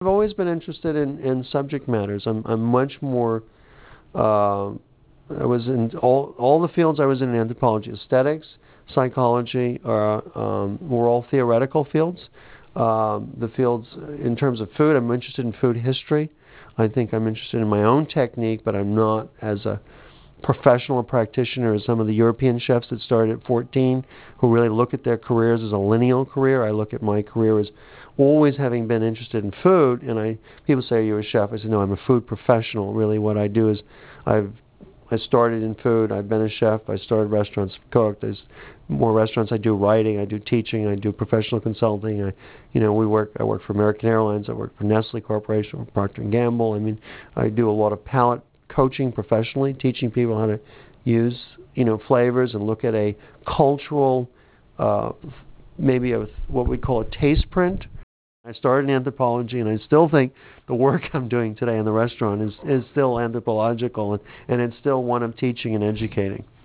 I've always been interested in subject matters. I'm much more, I was in all the fields I was in anthropology, aesthetics, psychology, were all theoretical fields. The fields, in terms of food, I'm interested in food history. I think I'm interested in my own technique, but I'm not as a professional practitioner as some of the European chefs that started at 14, who really look at their careers as a lineal career. I look at my career as always having been interested in food, and people say, "Are you a chef?" I say, "No, I'm a food professional." Really, what I do is I started in food. I've been a chef. I started restaurants, cooked. There's more restaurants. I do writing. I do teaching. I do professional consulting. I work for American Airlines. I work for Nestle Corporation, Procter and Gamble. I mean, I do a lot of palate coaching professionally, teaching people how to use flavors and look at a cultural, maybe what we call a taste print. I started in anthropology, and I still think the work I'm doing today in the restaurant is still anthropological, and it's still one of teaching and educating.